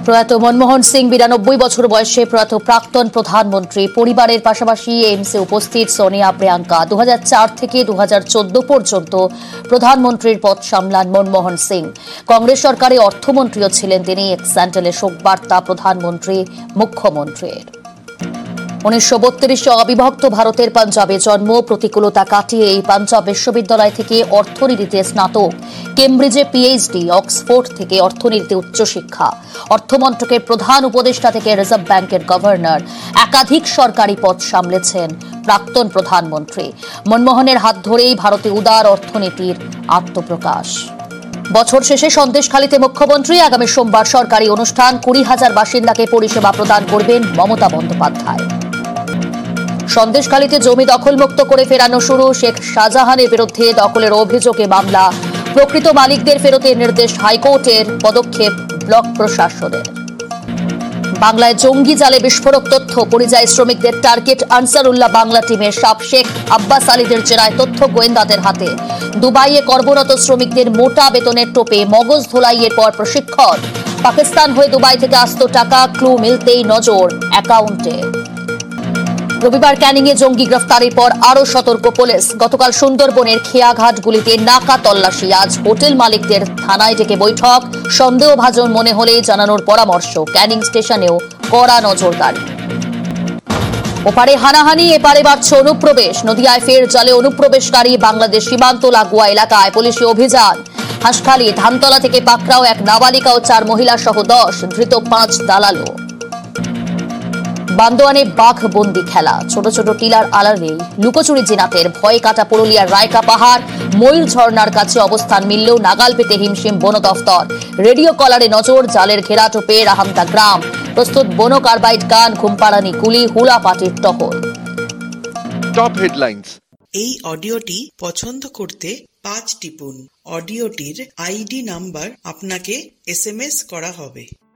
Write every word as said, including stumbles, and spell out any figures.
প্রয়াত মনমোহন সিং বিরানব্বই বছর বয়সে প্রয়াত প্রাক্তন প্রধানমন্ত্রী। পরিবারের পাশাপাশি এইমসে উপস্থিত সোনিয়া প্রিয়াঙ্কা। দু হাজার চার থেকে দু হাজার চোদ্দ পর্যন্ত প্রধানমন্ত্রীর পদ সামলান মনমোহন সিং। কংগ্রেস সরকারে অর্থমন্ত্রীও ছিলেন তিনি। এক স্যান্ডেলে শোকবার্তা প্রধানমন্ত্রী মুখ্যমন্ত্রীর। উনিশশো বত্রিশে অবিভক্ত ভারতের পাঞ্জাবে জন্ম। প্রতিকূলতা কাটিয়ে এই পাঞ্জাব বিশ্ববিদ্যালয় থেকে অর্থনীতিতে স্নাতক, কেমব্রিজে পিএইচডি, অক্সফোর্ড থেকে অর্থনীতিতে উচ্চশিক্ষা, অর্থমন্ত্রকের প্রধান উপদেষ্টা থেকে রিজার্ভ ব্যাংকের গভর্নর, একাধিক সরকারি পদ সামলেছেন প্রাক্তন প্রধানমন্ত্রী। মনমোহনের হাত ধরেই ভারতে উদার অর্থনীতির আত্মপ্রকাশ। বছর শেষে সন্দেশখালীতে মুখ্যমন্ত্রী। আগামী সোমবার সরকারি অনুষ্ঠান। কুড়ি হাজার বাসিন্দাকে পরিষেবা প্রদান করবেন মমতা বন্দ্যোপাধ্যায়। সন্দেশখালীতে জমি দখলমুক্ত করে ফেরানো শুরু। শেখ শাহজাহানের বিরুদ্ধে দখলের অভিযোগে মামলা। প্রকৃত মালিকদের ফেরতের নির্দেশ হাইকোর্টের। পদক্ষেপ ব্লক প্রশাসনের। বাংলায় জঙ্গি জালে বিস্ফোরক তথ্য। পরিযায়ী শ্রমিকদের টার্গেট আনসারুল্লাহ বাংলা টিমের। সাব শেখ আব্বাস আলীদের জেরায় তথ্য গোয়েন্দাদের হাতে। দুবাইয়ে কর্মরত শ্রমিকদের মোটা বেতনের টোপে মগজ ধোলাইয়ের পর প্রশিক্ষণ। পাকিস্তান হয়ে দুবাই থেকে আসত টাকা। ক্লু মিলতেই নজর অ্যাকাউন্টে। রবিবার ক্যানিংয়ে জঙ্গি গ্রেফতারের পর আরও সতর্ক পুলিশ। গতকাল সুন্দরবনের খেয়াঘাটগুলিতে নাকা তল্লাশি। আজ হোটেল মালিকদের থানায় ডেকে বৈঠক। সন্দেহভাজন মনে হলেই জানানোর পরামর্শ। ক্যানিং স্টেশনেও কড়া নজরদারি। ওপারে হানাহানি, এপারে বাড়ছে অনুপ্রবেশ। নদিয়ায় ফের জালে অনুপ্রবেশকারী। বাংলাদেশ সীমান্ত লাগোয়া এলাকায় পুলিশি অভিযান। হাঁসখালি, ধানতলা থেকে পাকড়াও এক নাবালিকা ও চার মহিলা সহ দশ, ধৃত পাঁচ দালালও। বান্দোয়ানে বাঘ বন্দি খেলা। ছোট ছোট টিলার আড়ালেই লুকোচুরি জিনাতের ভয় কাটা পুরুলিয়ার রায়কা পাহাড়। ময়ূর ঝর্ণার কাছে অবস্থান মিললেও নাগাল পেতে হিমশিম বন দফতর। রেডিও কলারে নজর। জালের ঘেরাটোপে রাহামদা গ্রাম। প্রস্তুত বন কার্বাইড গান, ঘুমপাড়ানি কুলি, হুলা পাটির টহল। Top headlines. এই অডিওটি পছন্দ করতে পাঁচ টিপুন। অডিওটির আইডি নাম্বার আপনাকে এসএমএস করা হবে।